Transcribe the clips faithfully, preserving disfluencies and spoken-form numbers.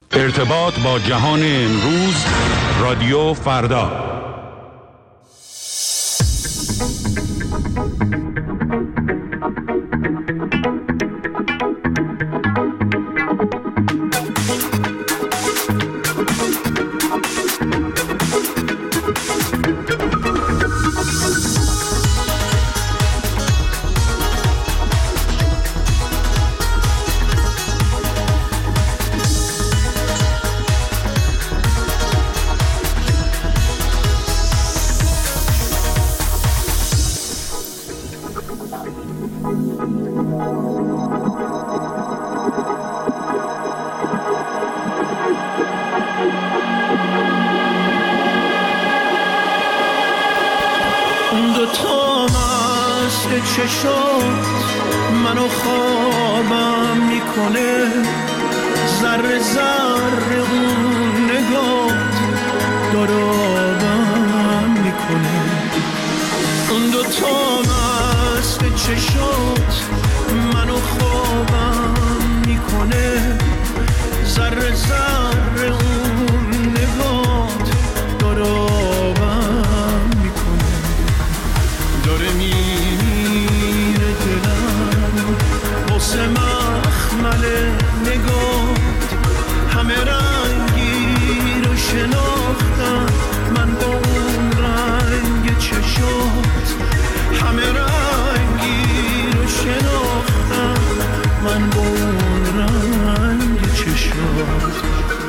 ارتباط با جهان امروز، رادیو فردا. منو خوابم میکنه، ذره ذره اون نگات دارابم میکنه. اون دوتا مست چشات منو خوابم میکنه، ذره ذره اون نگات دارابم میکنه. داره میره دلم واسه مخمل نگات، همه رنگی رو شناختم من با اون رنگ چشات، همه رنگی رو شناختم من با اون رنگ چشات.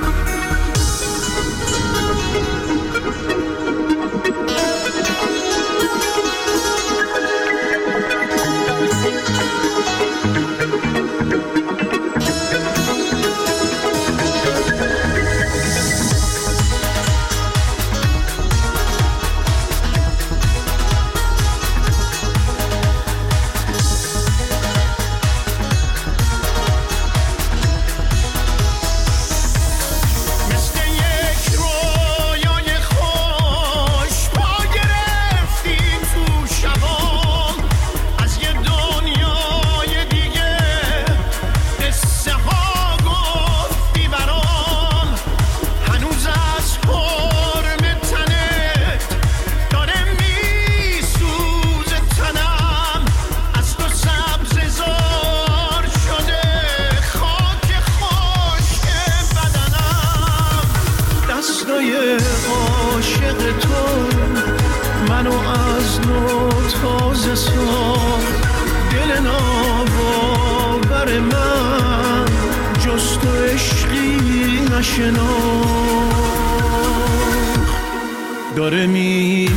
داره میره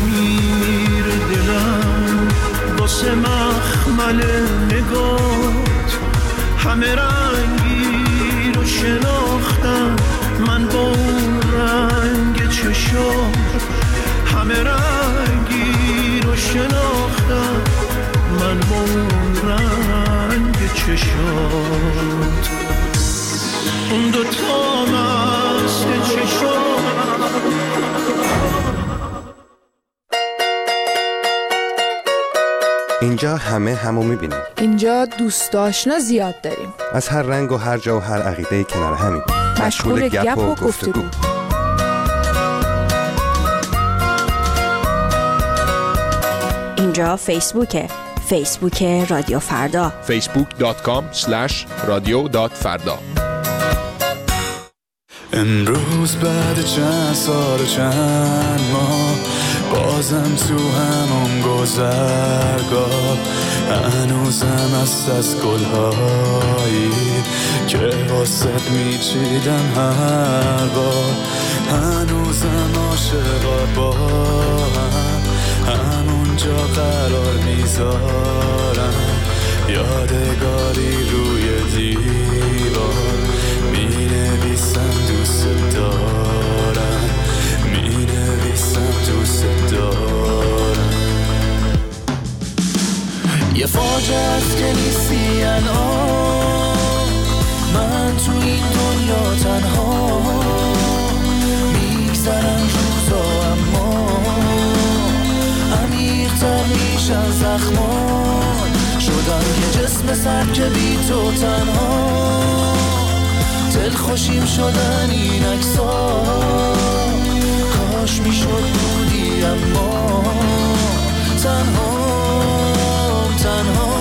دلم واسه مخمل نگات، همه رنگی رو شناختم من با اون رنگ چشات، همه رنگی رو شناختم من با اون رنگ چشات. اون دوتا مست چشات اینجا همه همو میبینیم. اینجا دوست آشنا زیاد داریم. از هر رنگ و هر جا و هر عقیده کنار همین. مشغول گپ و گفتگو. اینجا فیسبوکه. فیسبوک رادیو فردا. فیسبوک دات کام اسلش رادیو دات فردا. امروز بعد چند سال و چند ماه بازم تو همون گذرگاه، هنوزم هست از گلهایی که واسط میچیدم هر بار، هنوزم عاشقا با هم همونجا قرار میذارم، یادگاری روی دیوار مینویسم دوست دارم، مینویسم دوست دارم. یه فاجعه است که نیستی الان، من تو این دنیا تنها میگذرم روزا، اما عمیق‌تر میشن زخمان، شدم یه جسم سر که بی تو تنها، دلخوشیم شدن این عکس‌ها، کاش میشد بودی اما تنها تنها.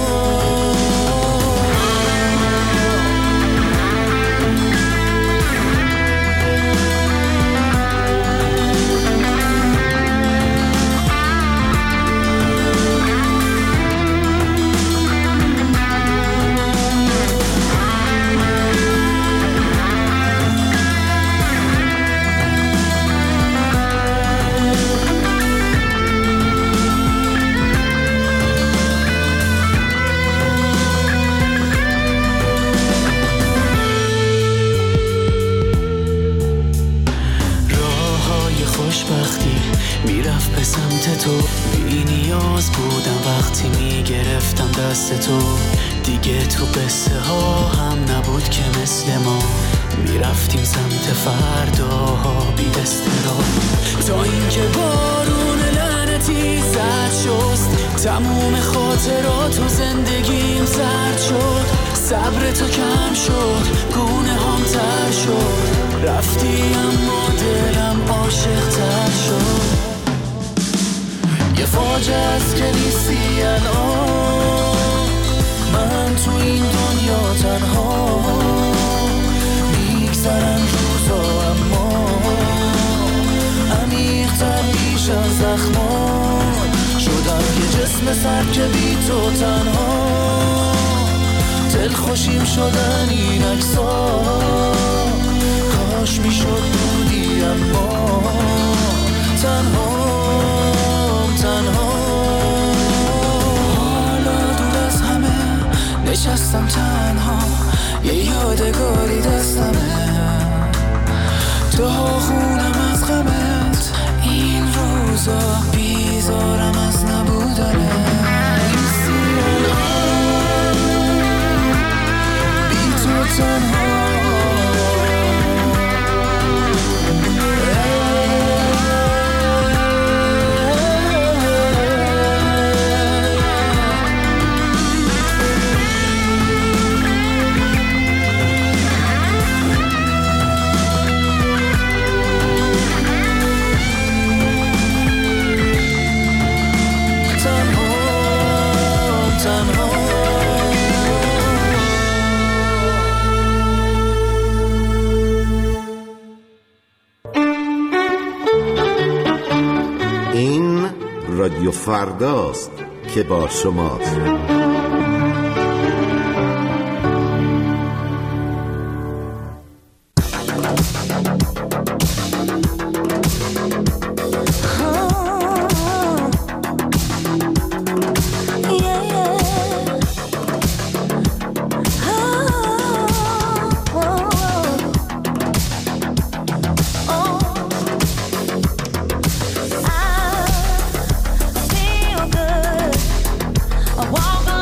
میرفت به سمت تو، بی نیاز بودم وقتی میگرفتم دست تو. دیگه تو قصه ها هم نبود که مثل ما میرفتیم سمت فرداها بی استراحت، تا اینکه بارون لعنتی زد شست، تموم خاطرات و زندگیم زرد شد. صبر تو کم شد، گونه هم تر شد، رفتی اما دلم عاشق تر شد. یه فاجعه است که نیستی الان، من تو این دنیا تنها. میگذرن روزا اما عمیق‌تر بیش از زخمان، شدم یه جسم سر که بی تو تنها. دلخوشیم شدن این عکس‌ها، کاش میشد بودی اما تنها تنها. حالا دور از همه نشستم تنها، یه یادگاری دستمه، تا خونم از غمت. این روزا بیزارم از نبودنه، بی تو تنها. رادیو فرداست که با شماست. Walk on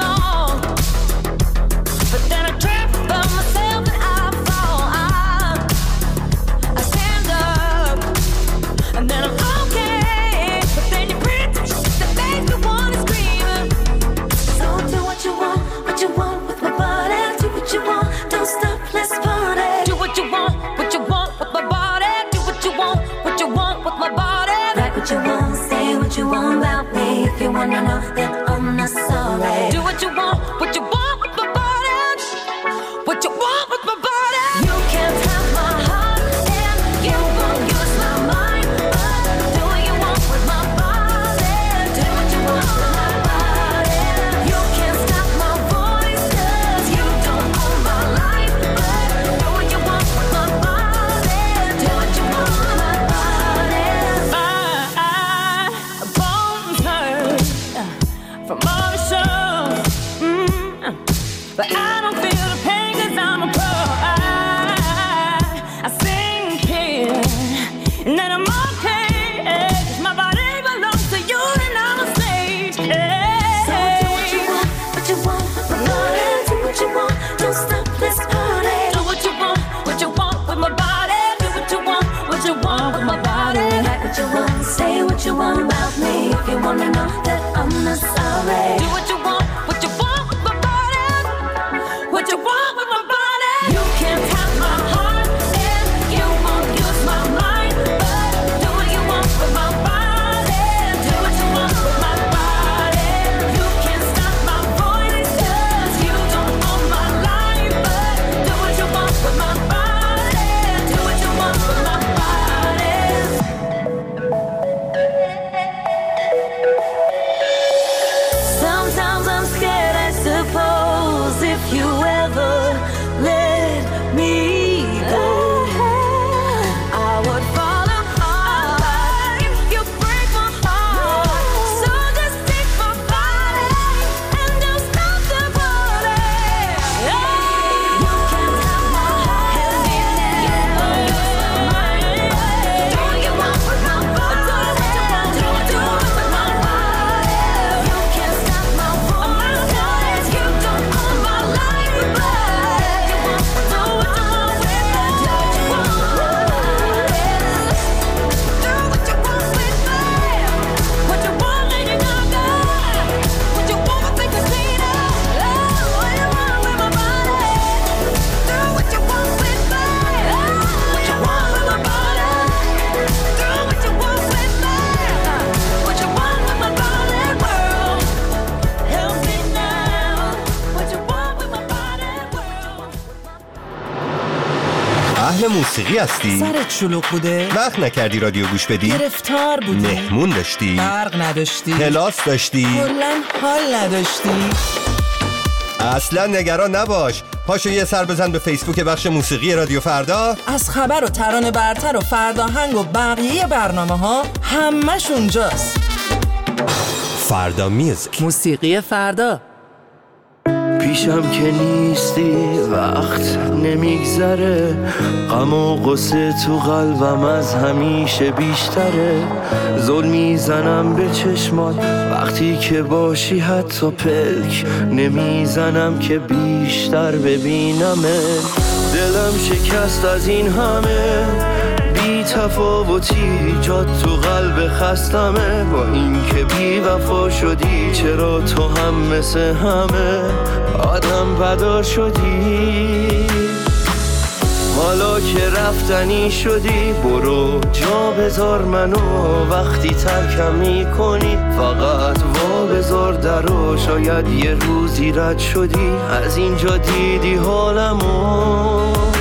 اهل موسیقی هستی؟ سرت شلوغ بوده؟ وقت نکردی رادیو گوش بدی؟ گرفتار بودی؟ مهمون داشتی؟ برق نداشتی؟ کلاس داشتی؟ کلاً حال نداشتی؟ اصلا نگران نباش، پاشو یه سر بزن به فیسبوک بخش موسیقی رادیو فردا. از خبر و ترانه برتر و فرداهنگ و بقیه برنامه ها همش اونجاست. فردا میوزیک، موسیقی فردا. پیشم که نیستی وقت نمیگذره، غم و غصه تو قلبم از همیشه بیشتره. زل میزنم به چشمات وقتی که باشی، حتی پلک نمیزنم که بیشتر ببینمه. دلم شکست از این همه بی تفاوتی، جات تو قلب خستمه. با این که بی وفا شدی، چرا تو هم مثل همه آدم بدار شدی؟ حالا که رفتنی شدی، برو جا بذار منو. وقتی ترکم میکنی فقط وا بذار درو. شاید یه روزی رد شدی، از اینجا دیدی حالمو.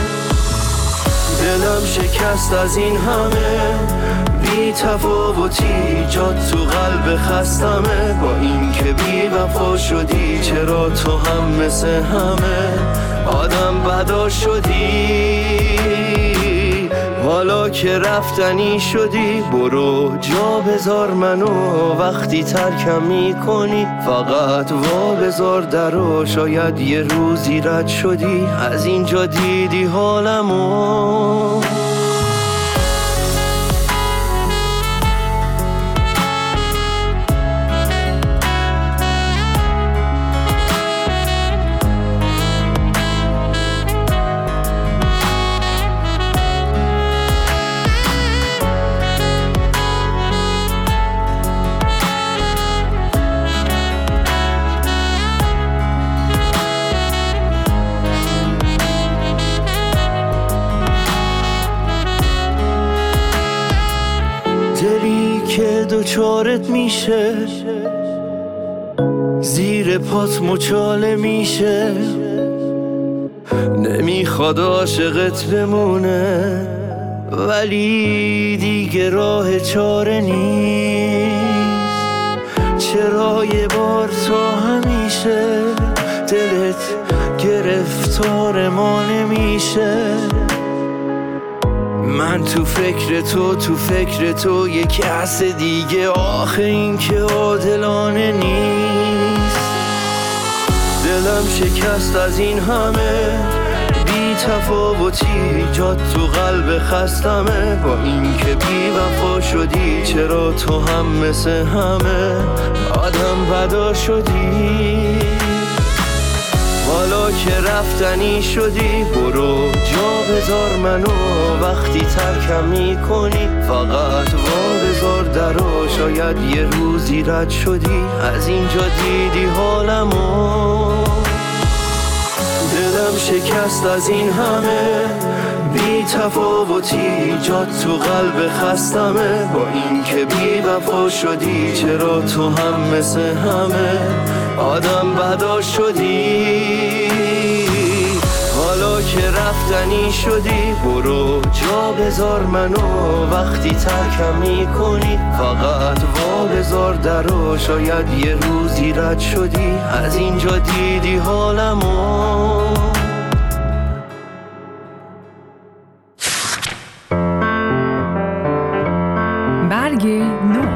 دلم شکست از این همه بی تفاوتی، جات تو قلب خستمه. با این که بی وفا شدی، چرا تو هم مثل همه آدم بدار شدی؟ حالا که رفتنی شدی، برو جا بذار منو. وقتی ترکم میکنی فقط وا بذار درو. شاید یه روزی رد شدی، از اینجا دیدی حالمو. دلی که دوچارت میشه، زیر پات مچاله میشه. نمیخواد عاشقت بمونه، ولی دیگه راه چاره نیست. چرا یه بار تا همیشه دلت گرفتار ما نمیشه؟ من تو فکر تو، تو فکر تو یه کس دیگه. آخه این که عادلانه نیست. دلم شکست از این همه بی تفاوتی، جات تو قلب خستمه. با این که بی وفا شدی، چرا تو هم مثل همه آدم بدار شدی؟ حالا که رفتنی شدی، برو جا بذار منو. وقتی ترکم میکنی فقط وا بذار درو. شاید یه روزی رد شدی، از اینجا دیدی حالمو. دلم شکست از این همه بی تفاوتی، جات تو قلب خستمه. با این که بی وفا شدی، چرا تو هم مثل همه آدم بدار شدی؟ حالا که رفتنی شدی، برو جا بذار منو. وقتی ترکم میکنی فقط وا بذار درو. شاید یه روزی رد شدی، از اینجا دیدی حالمو. برگ نو.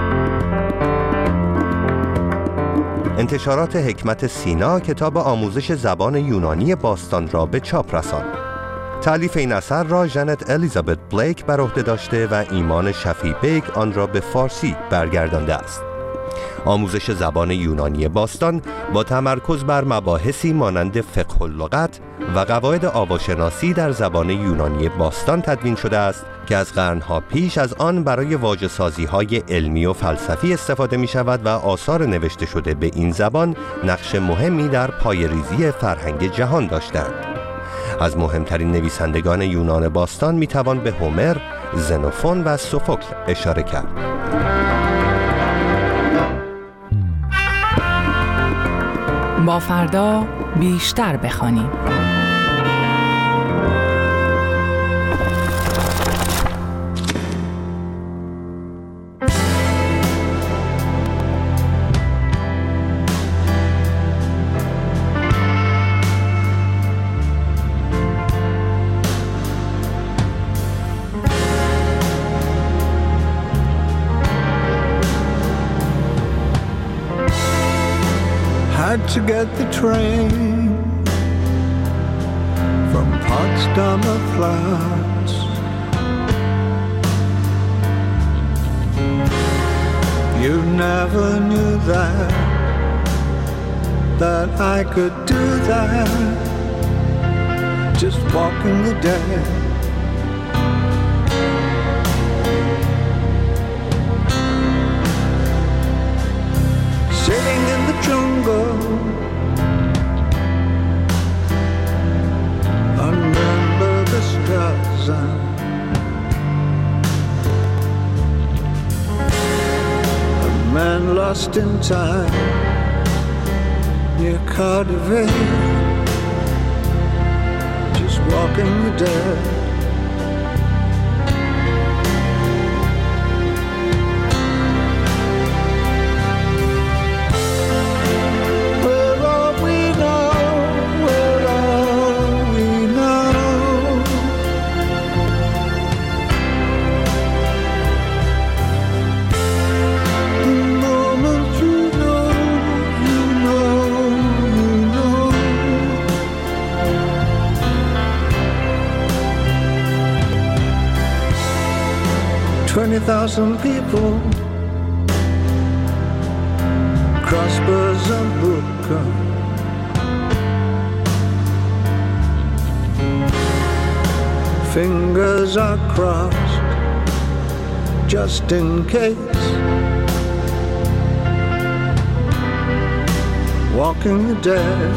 انتشارات حکمت سینا کتاب آموزش زبان یونانی باستان را به چاپ رساند. تألیف این اثر را ژنت الیزابت بلیک بر عهده داشته و ایمان شفیع بیگ آن را به فارسی برگردانده است. آموزش زبان یونانی باستان با تمرکز بر مباحثی مانند فقه اللغت و قواعد آواشناسی در زبان یونانی باستان تدوین شده است که از قرنها پیش از آن برای واژه‌سازی‌های علمی و فلسفی استفاده می شود و آثار نوشته شده به این زبان نقش مهمی در پایه‌ریزی فرهنگ جهان داشتند. از مهمترین نویسندگان یونان باستان می توان به هومر، زنوفون و سوفوکل اشاره کرد. با فردا بیشتر بخوانیم. had to get the train from Potsdamer Platz. You never knew that, that I could do that, just walking the dead. Sitting in the jungle under the stars, a man lost in time near Cardiff, just walking the dead. Twenty thousand people, crossbows and Buka, fingers are crossed just in case, walking the dead.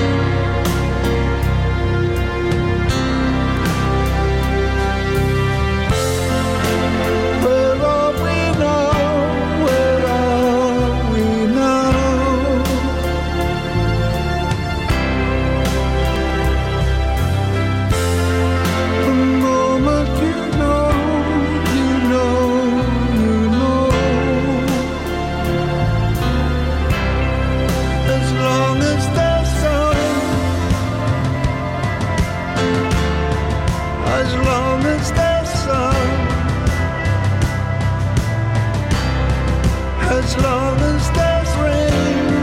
As long as there's rain,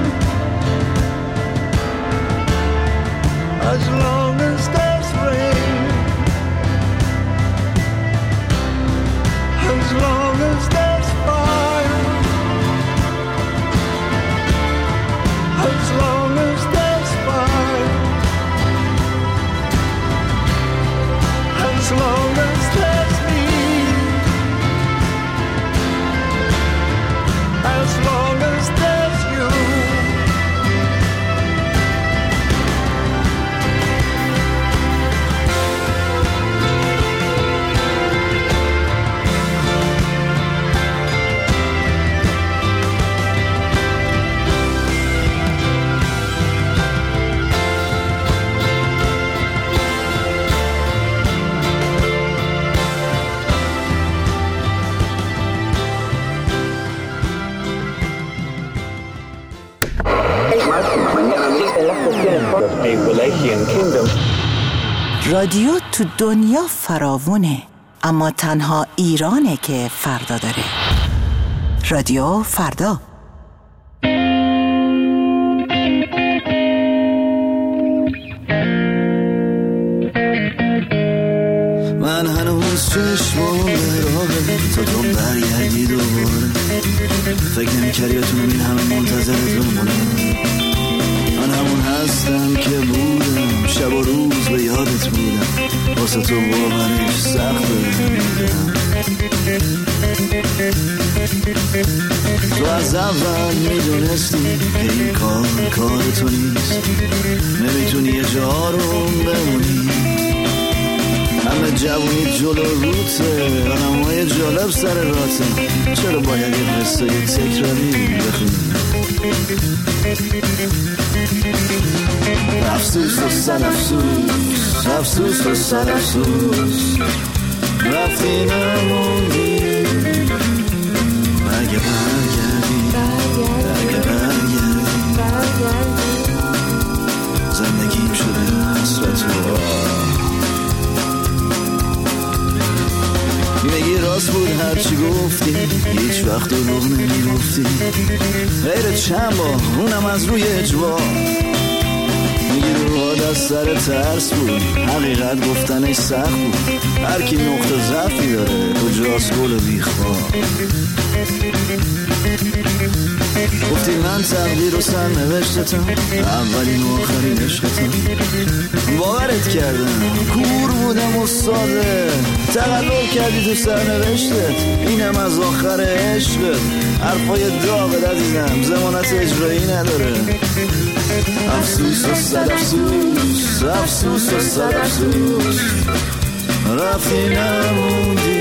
as long as there's rain, as long as there's fire, as long as there's fire, as long as there's me. As long as there's you, رادیو تو دنیا فراوونه، اما تنها ایرانه که فردا داره. رادیو فردا. من هنوز چشمام به راهه تا تو برگردی دوباره. فکر نمی‌کردی بتونم این همه منتظرت بمونم. من همون هستم که بودم، شب و روز به یادت بودم، واسه تو باورش سخت بودم. تو از اول میدونستی که این کار کار تو نیست، نمیتونی یه جا رو بمونی. همه جوونی جلو روته، آدمای جالب سر راته، چرا باید یه قصه یه تکراری بخونی؟ افسوس و سر افسوس، افسوس و سر افسوس، رفتی نموندی. اگه برگردی، اگه برگردی، زندگیم شده حسرت و میگی راست بود هرچی گفتی، هیچ وقت دروغ نمیگفتی، غیر چند بار اونم از روی اجبار. میگی روحات از سر ترس بود، حقیقت گفتنش سخت بود، هر کی نقطه ضعفی داره کجاست گل بیخواه. گفتی من تقدیر و سر نوشتتم، اولین و آخرین عشقتم. باورت کردم کور بودم و ساده، تقلب کردی تو سر نوشتت، اینم از آخر عشقت. حرفای داغت عزیزم ضمانت اجرایی نداره. افسوس و صد افسوس، افسوس و صد افسوس، رفتی نموندی.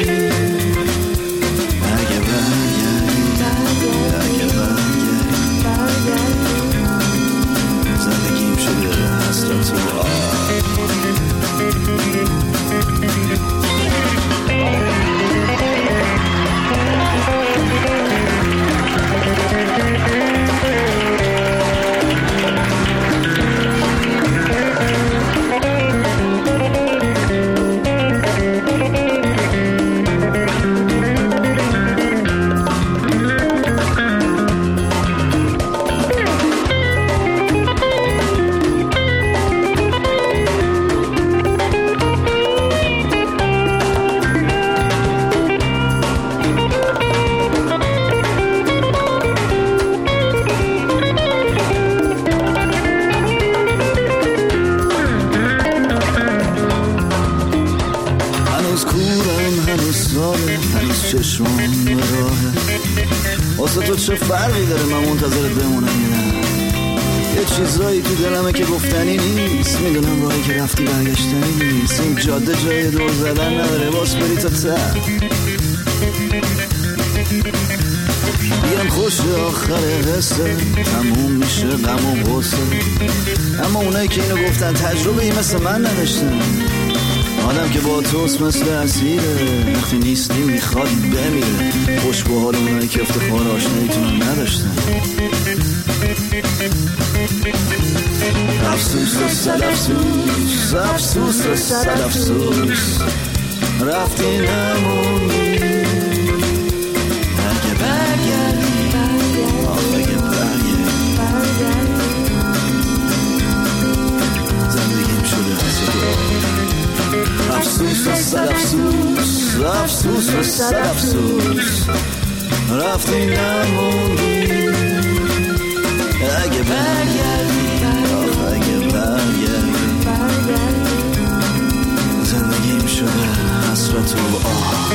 اگه برگردی، اگه برگردی، زندگیم شده حسرت و چشمان به راهه. واسه تو چه فرقی داره من منتظرت بمونم یا نه؟ یه چیزایی تو دلمه که گفتنی نیست، میدونم راهی که رفتی برگشتنی نیست. این جاده جای دور زدن نداره، باز بری تا ته. بگم خوش آخر قصه تموم میشه غم و غصه، اما اونایی که اینو گفتن تجربه ای مثل من نداشتن. آدم که با توست مثل اسیره، وقتی نیستی میخواد بمیره. خوش به حال اونایی که افتخار آشناییتون نداشتن. افسوس و صد افسوس، افسوس و صد افسوس، رفتی نموندی. اگه برگردی، اگه برگردی، زندگیم شده حسد و افسوس و صد افسوس، افسوس و صد افسوس، رفتی نموندی. اگه برگردی، اگه برگردی، زندگیم شده حسرت و آه.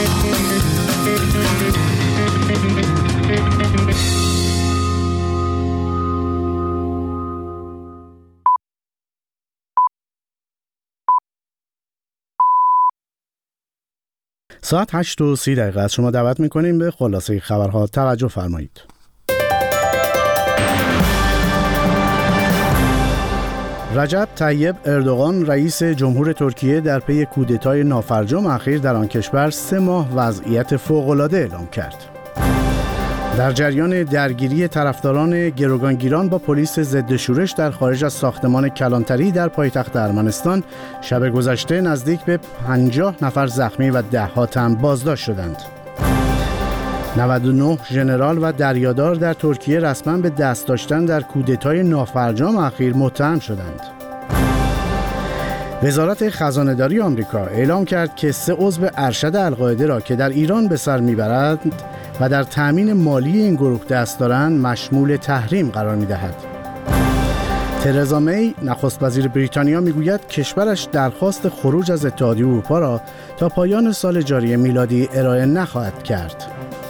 ساعت هشت و سی دقیقه از شما دعوت میکنیم به خلاصه خبرها توجه فرمایید. رجب طیب اردوغان رئیس جمهور ترکیه در پی کودتای نافرجام اخیر در آن کشور سه ماه وضعیت فوق‌العاده اعلام کرد. در جریان درگیری طرفداران گروگانگیران با پلیس ضد شورش در خارج از ساختمان کلانتری در پایتخت ارمنستان شب گذشته نزدیک به پنجاه نفر زخمی و ده ها تن بازداشت شدند. نود و نه ژنرال و دریادار در ترکیه رسما به دست داشتن در کودتای نافرجام اخیر متهم شدند. وزارت خزانه‌داری آمریکا اعلام کرد که سه عضو ارشد القاعده را که در ایران به سر میبرند و در تأمین مالی این گروه دست دارند مشمول تحریم قرار می‌دهد. ترزا می نخست وزیر بریتانیا میگوید کشورش درخواست خروج از اتحادیه اروپا را تا پایان سال جاری میلادی ارائه نخواهد کرد.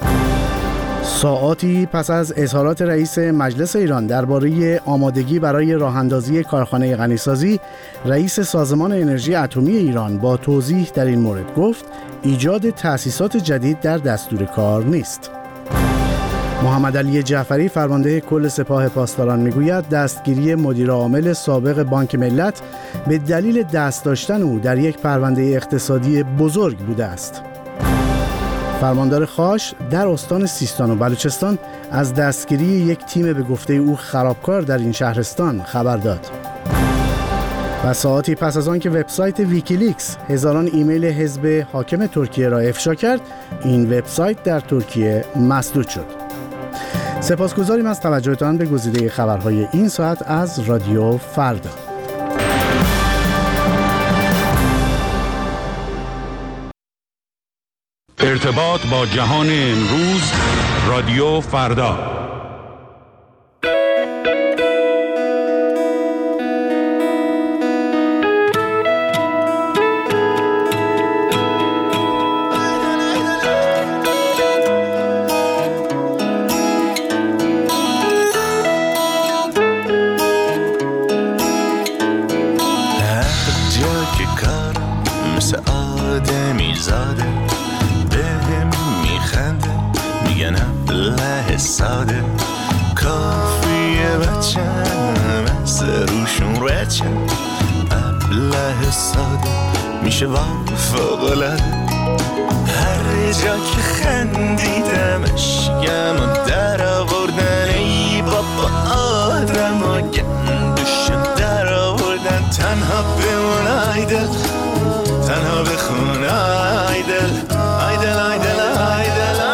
ساعاتی پس از اظهارات رئیس مجلس ایران درباره آمادگی برای راه‌اندازی کارخانه غنیسازی، رئیس سازمان انرژی اتمی ایران با توضیح در این مورد گفت ایجاد تأسیسات جدید در دستور کار نیست. محمد علی جعفری فرمانده کل سپاه پاسداران میگوید دستگیری مدیر عامل سابق بانک ملت به دلیل دست داشتن او در یک پرونده اقتصادی بزرگ بوده است. فرماندار خاش در استان سیستان و بلوچستان از دستگیری یک تیم به گفته او خرابکار در این شهرستان خبر داد. و ساعتی پس از آن که وبسایت ویکیلیکس هزاران ایمیل حزب حاکم ترکیه را افشا کرد، این وبسایت در ترکیه مسدود شد. سپاسگزاریم از توجهتان به گزیده خبرهای این ساعت از رادیو فردا. ارتباط با جهان امروز، رادیو فردا. ساده کافیه بچم از روشون رچم ابله ساده میشه فوق‌العاده هر جا که خندیدمش گم و در آوردن ای بابا آدم و گندش در آوردن تنها بمون آیدل تنها بخون آیدل آیدل آیدل آیدل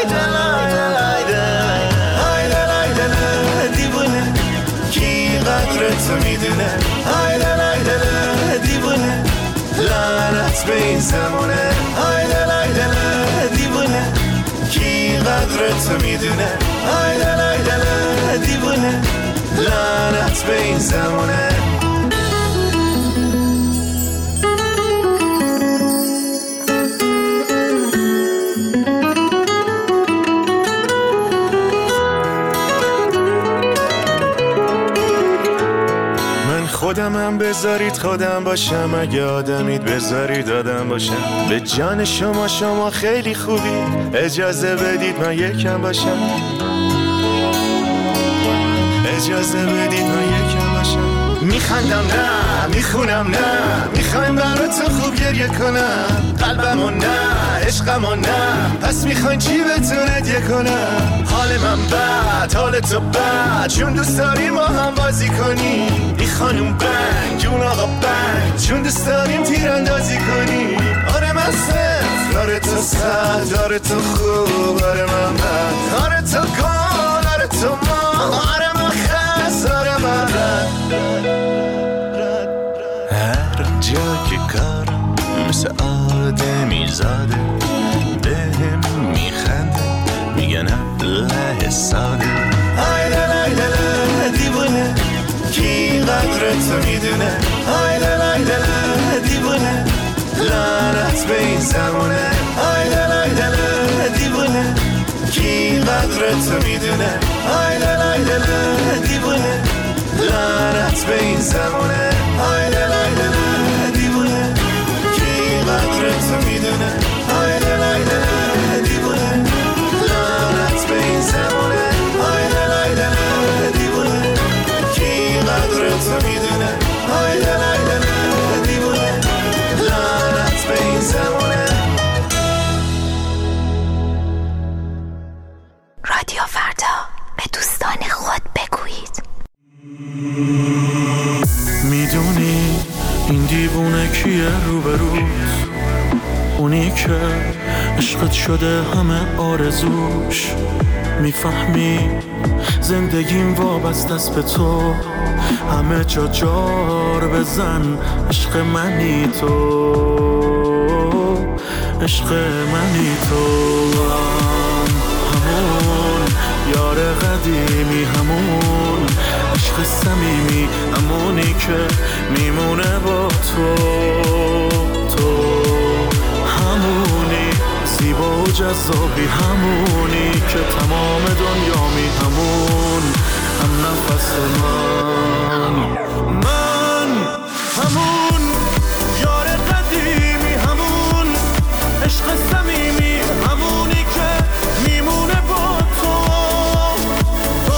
تو میدونه آیدل آیدل دیوونه لعنت به این زمونه آیدل آیدل دیوونه کی قدر تو میدونه آیدل آیدل دیوونه لعنت به این زمونه خودمم بذارید خودم باشم اگه آدمید بذارید آدم باشم به جان شما شما خیلی خوبی اجازه بدید من یکم باشم اجازه بدید من یکم باشم میخندم نه میخونم نه میخوایم براتون خوب گریه کنم قلبمو نه عشقمو نه پس میخواین چی بهتون هدیه کنم حال من بد حال تو بد چون دوست داریم با هم بازی کنیم این خانوم بنگ اون آقا بنگ چون دوست داریم تیراندازی کنیم آره من صفر آره تو صد آره تو خوب آره من بد آره تو گل آره تو ما آره من خست آره من هر جا که کارم مثل آدمی زاده به هم میخنده میگن ابله ساده آیدل آیدل دیوونه کی قدر تو میدونه آیدل آیدل دیوونه لعنت به این زمونه آیدل آیدل دیوونه کی قدر تو میدونه آیدل آیدل دیوونه لعنت به این زمونه آیدل آیدل دیوونه کی قدر تو میدونه آیدل آیدل دیوونه لعنت به این زمونه آیدل آیدل دیوونه کی قدر تو میدونه آیدل آیدل دیوونه لعنت به این زمونه. رادیو فردا به دوستان خود بگویید میدونی این دیوونه کیه روبروت اونی که عشقت شده همه آرزوش میفهمی زندگیم وابسته است به تو همه جا جار بزن عشق منی تو عشق منی تو همون یار قدیمی همون عشق صمیمی همونی که میمونه با تو تو همونی زیبا و جذابی همونی که تمام دنیامی همون هم نفس من من همون یار قدیمی همون عشق صمیمی همونی که میمونه با تو تو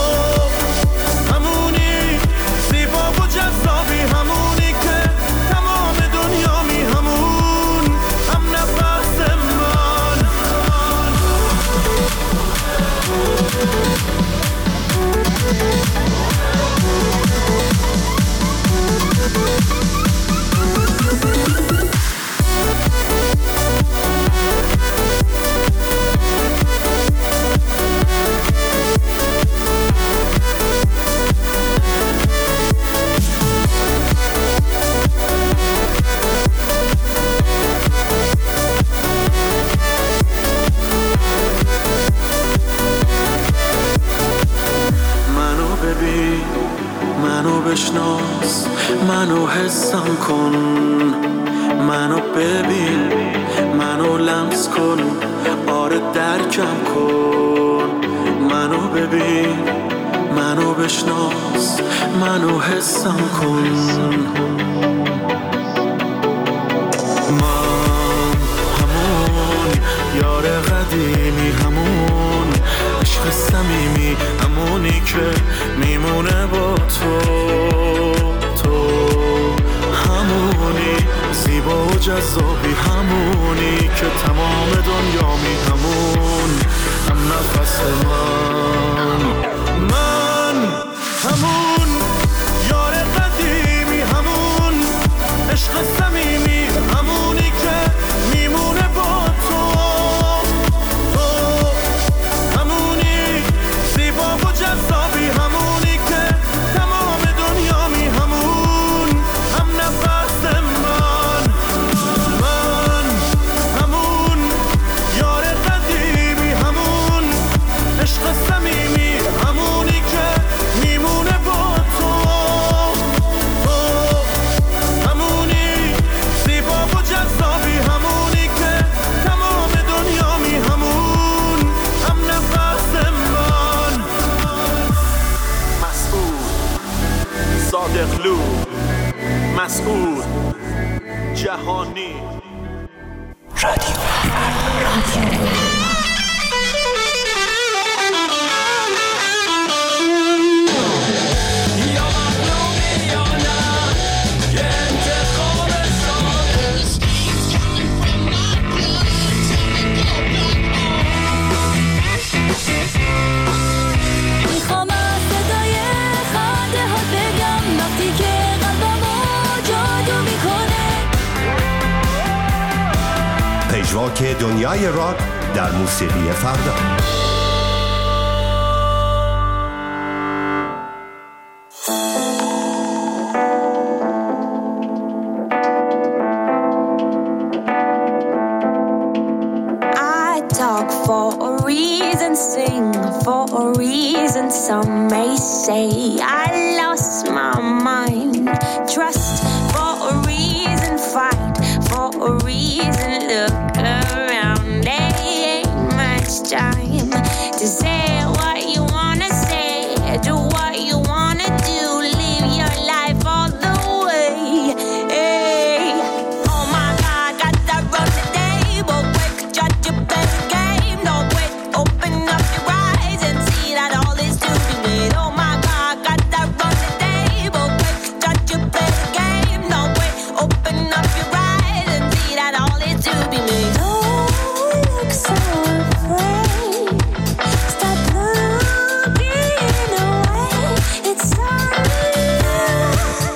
همونی زیبا و جذابی همونی که تمام دنیامی همون هم نفس من بشناس، منو حسم کن، منو ببین، منو لمس کن، آره درکم کن. منو ببین، منو بشناس، منو حسم کن. من همون یار قدیمی، همون عشق صمیمی، همونی که میمونه با تو. تو همونی زیبا و جذابی، همونی که تمام دنیامی، همون هم نفس من. من همون یار قدیمی، همون عشق صمیمی، همونی که میمونه با تو. تو همونی زیبا و جذابی، همونی که تمام دنیامی، همون هم نفس من. من همون یار قدیمی، همون عشق صمیمی، همونی که میمونه با تو. تو همونی زیبا و جذابی، همونی که تمام دنیامی، همون هم نفس من. مسعود صادقلو، مسعود جهانی. رادیو میخوام از صدای خنده ها بگم وقتی که قلبمو جادو میکنه. پژواک دنیای راک در موسیقی فردا. I talk for a reason, sing for a reason. Some may say I lost my mind. Trust for a reason, fight for a reason. Look around, there ain't much time to say what you wanna say, do what you wanna do, live your life all the way. Hey. Oh my God, got that run the table, quick, judge your best game. No wait, open up your eyes and see that all is to be made. Oh my God, got that run the table, quick, judge your best game. No wait, open up your eyes and see that all is to be made. Don't look so afraid. Stop looking away. It's all in you.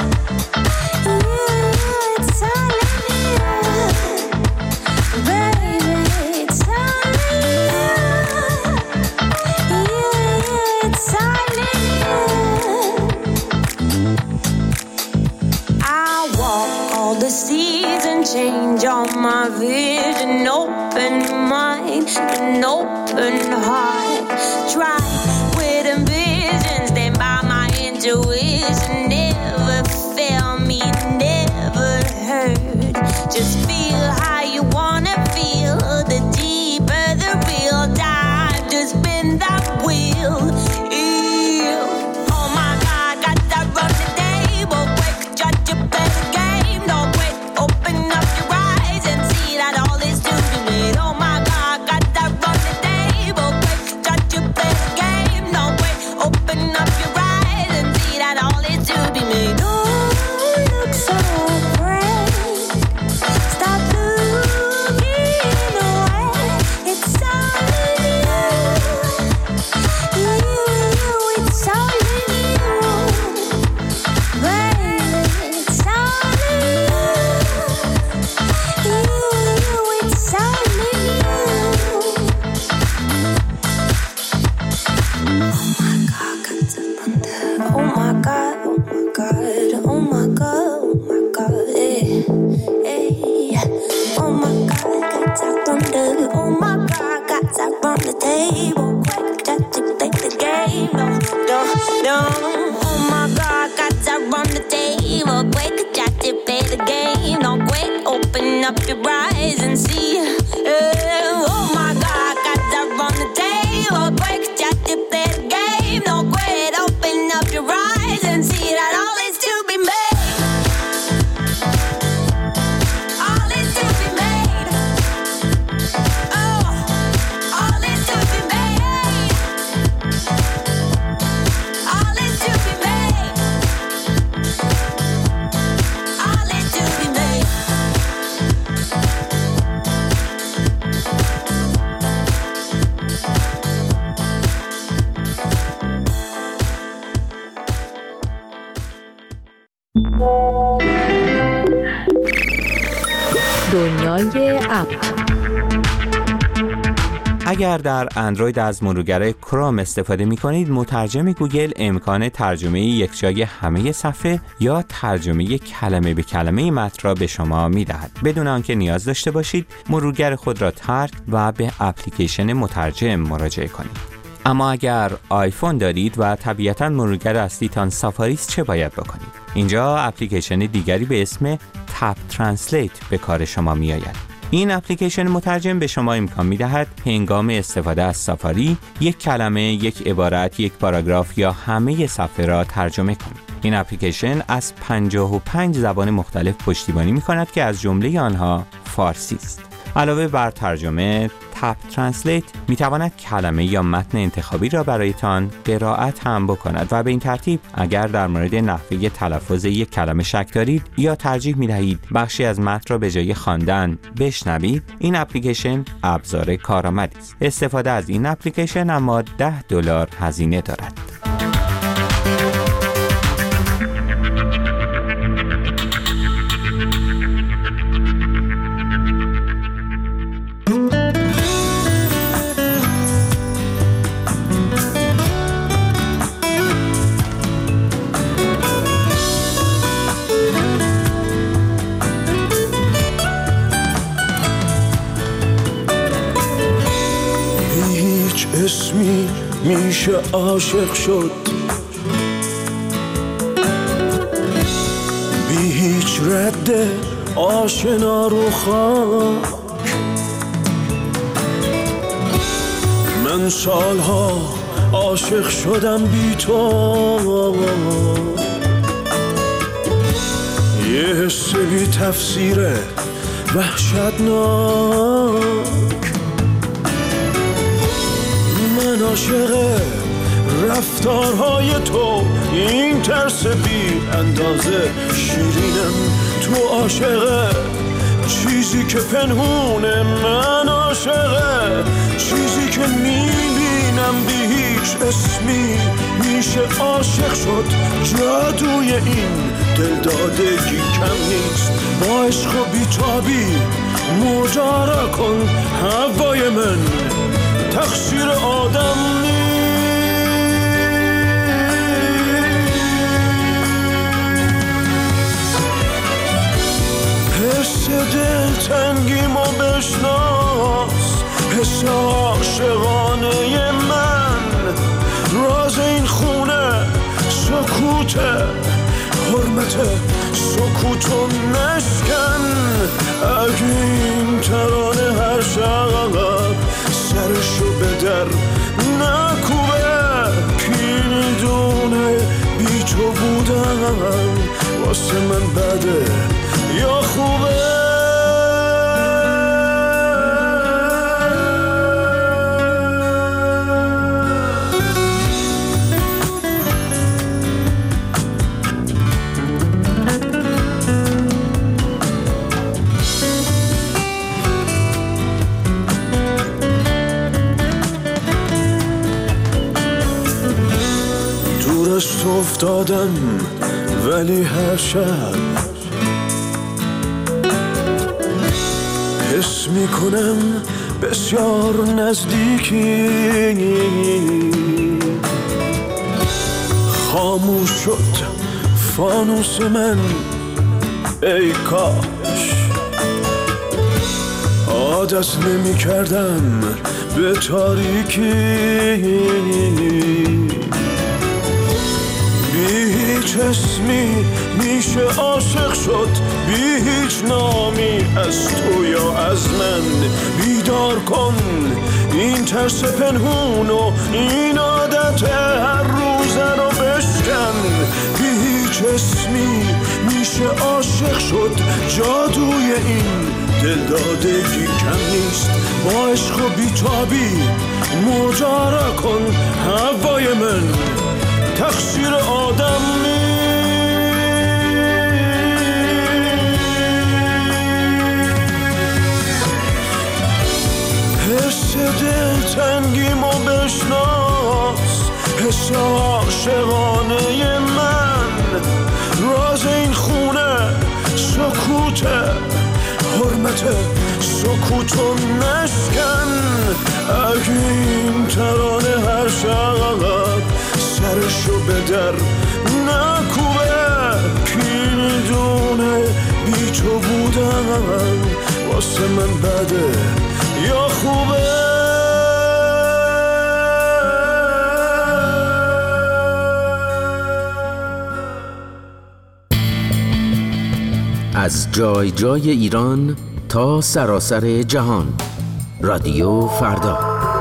You, it's all in you. Baby, it's all in you. You, it's all in you. I walk all the seas and change all my vision. Open mind, an open heart. Try with ambition, stand by my intuition. Never fail me, never hurt. Just feel how you wanna feel. The deeper the real dive to spin that wheel. Ew. Oh my God, got that run the table, quick, judge your best game. No wait, open up your eyes and see that all is to be made. Oh my God, got that run the table, quick, judge your best game. No wait, open up your eyes and see that all is to be made. Don't look so afraid. Stop looking away. It's all in you. You, you, it's all in you. Baby, it's all in you. You, you, it's all in you. Oh my God, oh my God, oh my God, oh my God, eh, eh. Oh my God, got that thunder. Oh my God, got that run the table. Quick, just to play the game. No, no, no. Oh my God, got that run اپ. اگر در اندروید از مرورگر کروم استفاده می کنید، مترجم گوگل امکان ترجمه یکجای همه صفحه یا ترجمه کلمه به کلمه متن را به شما می دهد بدون آنکه نیاز داشته باشید مرورگر خود را ترک و به اپلیکیشن مترجم مراجعه کنید. اما اگر آیفون دارید و طبیعتاً مرورگر اصلیتان سافاری است، چه باید بکنید؟ اینجا اپلیکیشن دیگری به اسم تپ ترنسلیت به کار شما می آید. این اپلیکیشن مترجم به شما امکان می دهد هنگام استفاده از سافاری یک کلمه، یک عبارت، یک پاراگراف یا همه صفحه را ترجمه کنید. این اپلیکیشن از پنجاه و پنج زبان مختلف پشتیبانی می کند که از جمله آنها فارسی است. علاوه بر ترجمه، تپ ترنسلیت می تواند کلمه یا متن انتخابی را برایتان قرائت هم بکند و به این ترتیب اگر در مورد نحوه تلفظ یک کلمه شک دارید یا ترجیح می دهید بخشی از متن را به جای خواندن بشنوید، این اپلیکیشن ابزار کارآمدی است. استفاده از این اپلیکیشن اما ده دلار هزینه دارد. اسمی میشه عاشق شد، بی هیچ رد آشنا رو خاک. من سالها عاشق شدم بی تو، یه حس بی تفسیره وحشتناک. من عاشق رفتارهای تو، این ترس بی اندازه شیرینم. تو عاشق چیزی که پنهونه، من عاشق چیزی که میبینم. بی هیچ اسمی میشه عاشق شد، جادوی این دلدادگی کم نیست. با عشق و بیتابی مجارا کن هوای من، تقصیر آدم نیست. حس دل تنگیمو بشناس، حس عاشقانه من. راز این خونه سکوته، حرمت سکوتو نشکن. اگه این ترانه هر شب سرشو به در نکوبه، پیل دونه بی تو بودن واسه من بده یا خوبه. دست افتادم ولی هر شب حس میکنم بسیار نزدیکی. خاموش شد فانوس من، ای کاش عادت نمی کردم به تاریکی. بی هیچ اسمی میشه عاشق شد، بی هیچ نامی از تو یا از من. بیدار کن این ترس پنهون و این عادت هر روزه رو بشکن. بی هیچ اسمی میشه عاشق شد، جادوی این دلدادگی کم نیست. با عشق و بیتابی مجارا کن هوای من، تقصیر آدم نیست. حس دل تنگیمو بشناس، حس عاشقانه من. راز این خونه سکوته، حرمت سکوتو نشکن. اگه این ترانه هر شب سرشو به در نکوبه، کی میدونه بی تو بودن واسه من بده یا خوبه. از جای جای ایران تا سراسر جهان، رادیو فردا.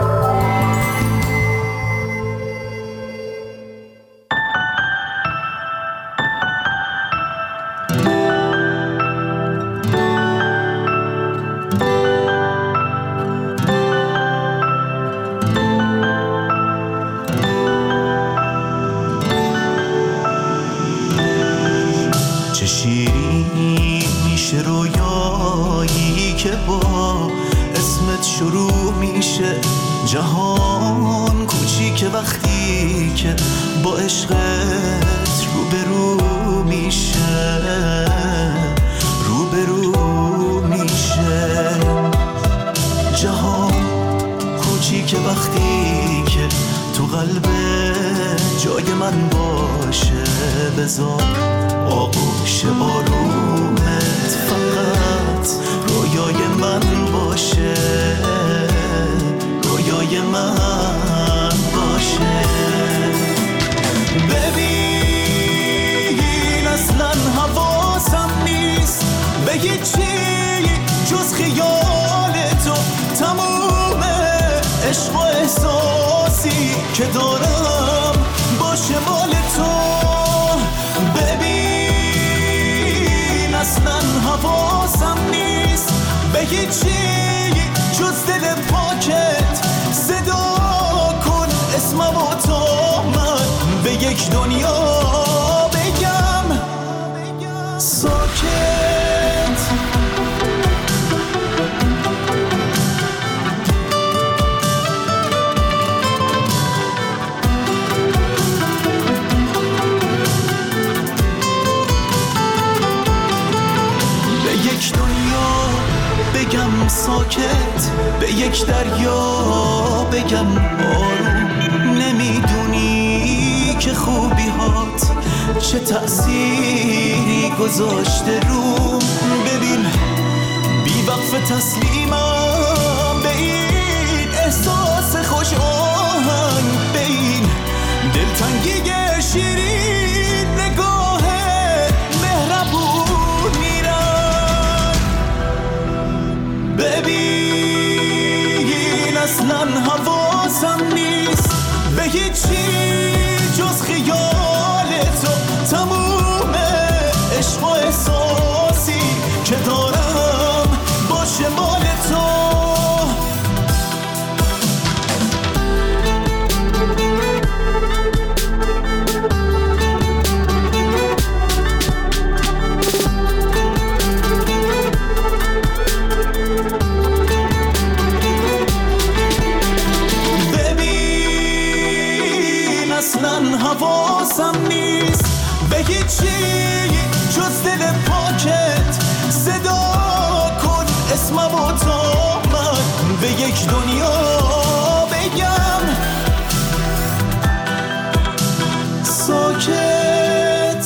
چه شیرین میشه رویایی که با اسمت شروع میشه جهان کوچیکه، وقتی که با عشقت روبرو میشه، روبرو میشه جهان کوچیکه، وقتی که تو قلب جای من باشه. بذار آغوش آرومت فقط رویای من باشه، رویای من باشه. ببین اصلا حواسم نیست به هیچی جز خیال تو، تموم عشق و احساسی که دارم باشه مال تو. ببین اصلا حواسم نیست به هیچی جز دل پاکت، صدا کن اسمم و تا من به یک دنیا بگم ساکت. بگم ساکت، به یک دریا بگم آروم. نمیدونی که خوبی هات چه تأثیری گذاشته روم. ببین بی وقف تسلیمم به این احساس خوش آهنگ، به این دلتنگی شیرین نگاه مهربون میرم. ببین اصلا حواسم نیست به هیچی جز خیال تو، تموم عشق و احساسی که دارم باشه مال تو. حواسم نیست به هیچی جز دل پاکت، صدا کن اسمم و تا من به یک دنیا بگم ساکت.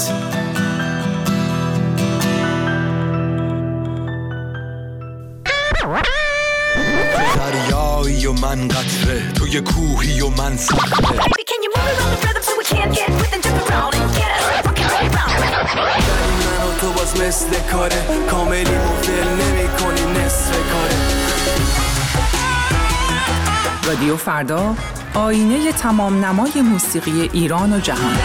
دریایی و من قطره، تو یه کوهی و من صخره. من و تو باز مثل کاره، کاملی مفل نمی کنی نصف کاره. رادیو فردا، آینه تمام نمای موسیقی ایران و جهان.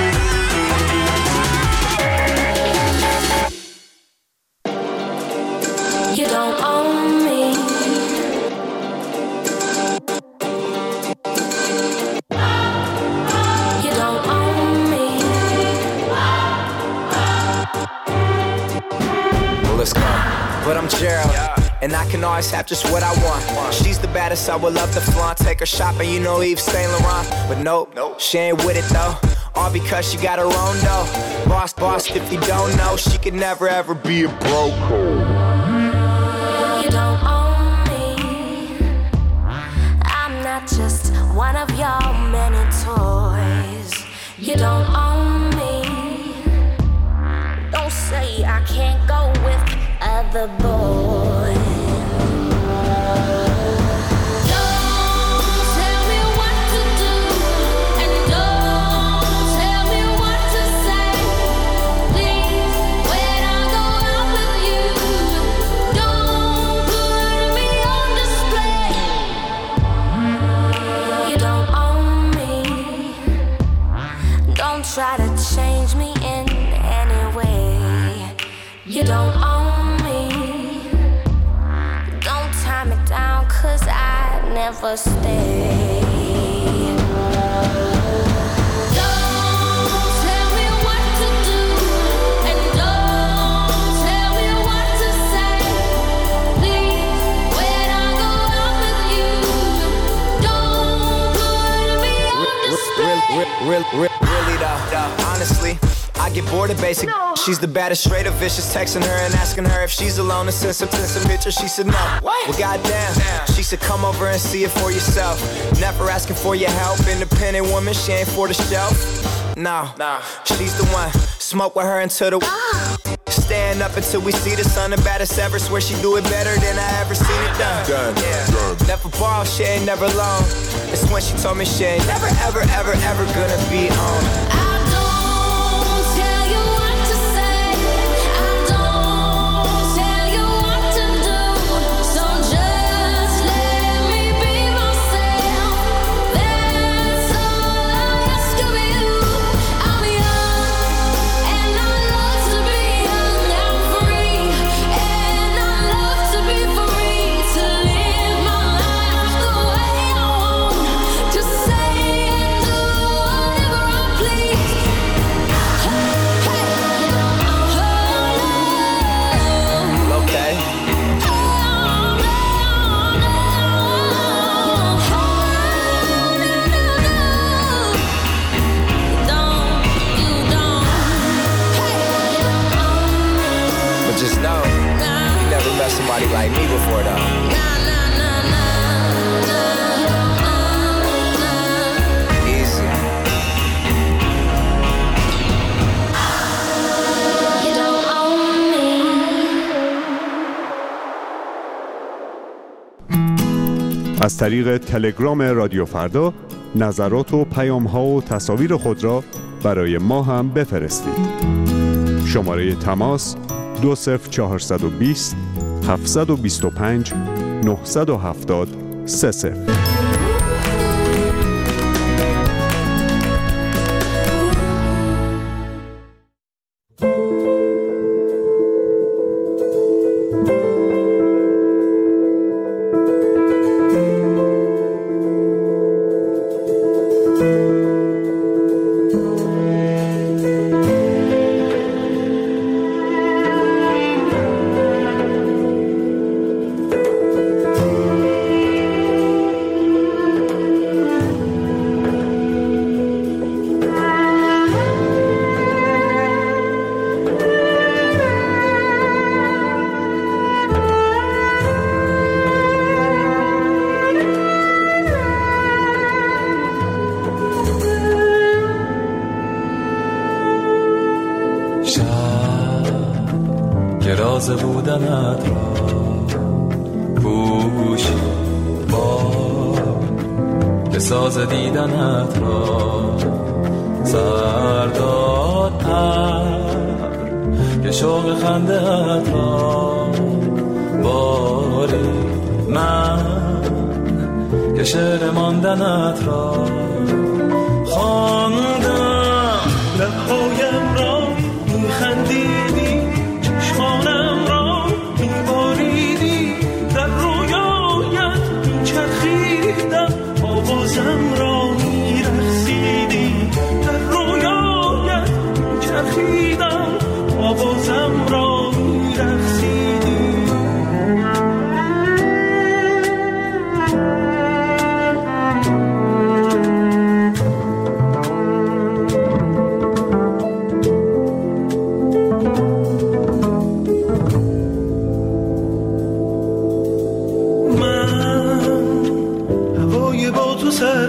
You don't own me. You don't own me. Well, let's go. But I'm Gerald, yeah. And I can always have just what I want. She's the baddest, I would love to flaunt. Take her shopping, you know Yves Saint Laurent. But nope, nope, she ain't with it though. All because she got her own dough. Boss, boss, if you don't know, she could never ever be a broke. You don't own just one of your many toys. You don't own me. Don't say I can't go with other boys. Try to change me in any way. You don't own me. Don't tie me down, cause I never stay. Don't tell me what to do, and don't tell me what to say. Please, when I go out with you, don't put me on display. Real, real, real, real. Honestly, I get bored of basic. No. She's the baddest, straight up vicious. Texting her and asking her if she's alone and send some, send some pictures. She said no. What? Well, goddamn. Damn. She said come over and see it for yourself. Never asking for your help. Independent woman, she ain't for the shelf. No, nah. She's the one. Smoke with her until the. Ah. Stand up until we see the sun. The baddest ever. Swear she do it better than I ever seen it done. Done. Yeah. Done. Never borrow, she ain't never alone. It's when she told me she ain't never, ever, ever, ever gonna be on. I somebody like me before though. Nah, nah, nah, nah, nah, nah. Easy. You don't own me. از طریق تلگرام رادیو فردا نظرات و پیام‌ها و تصاویر خود را برای ما هم بفرستید. شماره تماس دو صفر چهارصد و بیست هفتصد و بیست و پنج نهصد و هفتاد سه صفر. راز بودنت را پوشی با بساز دیدنت را سرداد پر که شوق خنده‌ات را باری من که شعر ماندنت را خواندم لب‌هایم را می‌خندیدی چشمانم را می‌باریدی در رویایت می‌چرخیدم آوازم را می‌رقصیدی در رویایت می‌چرخیدم آوازم را می‌رقصیدی خطر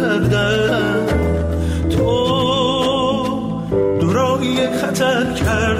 کردم، تو دورای خطر کردم.